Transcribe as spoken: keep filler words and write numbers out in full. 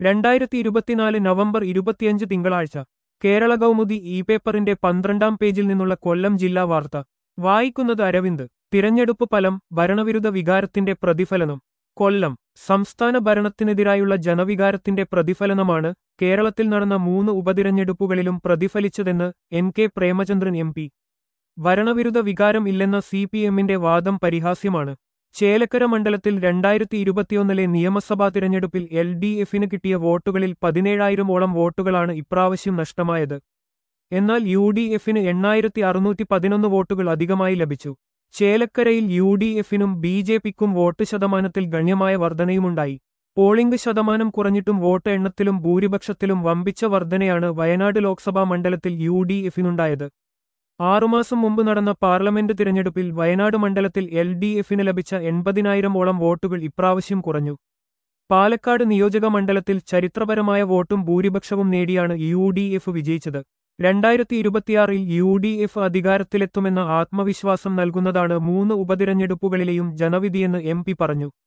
രണ്ടായിരത്തി ഇരുപത്തിനാല് നവംബർ ഇരുപത്തിയഞ്ച് തിങ്കളാഴ്ച കേരള കൗമുദി ഇ പേപ്പറിന്റെ പന്ത്രണ്ടാം പേജിൽ നിന്നുള്ള കൊല്ലം ജില്ലാ വാർത്ത വായിക്കുന്നത് അരവിന്ദ്. തിരഞ്ഞെടുപ്പ് ഫലം ഭരണവിരുദ്ധ വികാരത്തിന്റെ പ്രതിഫലനം. കൊല്ലം. സംസ്ഥാന ഭരണത്തിനെതിരായുള്ള ജനവികാരത്തിന്റെ പ്രതിഫലനമാണ് കേരളത്തിൽ നടന്ന മൂന്ന് ഉപതിരഞ്ഞെടുപ്പുകളിലും പ്രതിഫലിച്ചതെന്ന് N K Premachandran M P. ഭരണവിരുദ്ധ വികാരം ഇല്ലെന്ന സി പി എമ്മിന്റെ വാദം പരിഹാസ്യമാണ്. ചേലക്കര മണ്ഡലത്തിൽ രണ്ടായിരത്തി ഇരുപത്തിയൊന്നിലെ നിയമസഭാ തിരഞ്ഞെടുപ്പിൽ എൽ ഡി എഫിന് കിട്ടിയ വോട്ടുകളിൽ പതിനേഴായിരം ഓളം വോട്ടുകളാണ് ഇപ്രാവശ്യം നഷ്ടമായത്. എന്നാൽ യു ഡി എഫിന് എണ്ണായിരത്തി അറുന്നൂറ്റി പതിനൊന്ന് വോട്ടുകൾ അധികമായി ലഭിച്ചു. ചേലക്കരയിൽ യു ഡി എഫിനും ബി ജെ പിക്കും വോട്ട് ശതമാനത്തിൽ ഗണ്യമായ വർധനയുമുണ്ടായി. പോളിംഗ് ശതമാനം കുറഞ്ഞിട്ടും വോട്ട് എണ്ണത്തിലും ഭൂരിപക്ഷത്തിലും വമ്പിച്ച വർധനയാണ് വയനാട് ലോക്സഭാ മണ്ഡലത്തിൽ യു ഡി എഫിനുണ്ടായത്. ആറുമാസം മുമ്പ് നടന്ന പാർലമെന്റ് തിരഞ്ഞെടുപ്പിൽ വയനാട് മണ്ഡലത്തിൽ എൽ ഡി എഫിന് ലഭിച്ച എൺപതിനായിരം ഓളം വോട്ടുകൾ ഇപ്രാവശ്യം കുറഞ്ഞു. പാലക്കാട് നിയോജക മണ്ഡലത്തിൽ ചരിത്രപരമായ വോട്ടും ഭൂരിപക്ഷവും നേടിയാണ് യു ഡി എഫ് വിജയിച്ചത്. രണ്ടായിരത്തി ഇരുപത്തിയാറിൽ യു ഡി എഫ് അധികാരത്തിലെത്തുമെന്ന ആത്മവിശ്വാസം നൽകുന്നതാണ് മൂന്ന് ഉപതിരഞ്ഞെടുപ്പുകളിലെയും ജനവിധിയെന്ന് എം പി പറഞ്ഞു.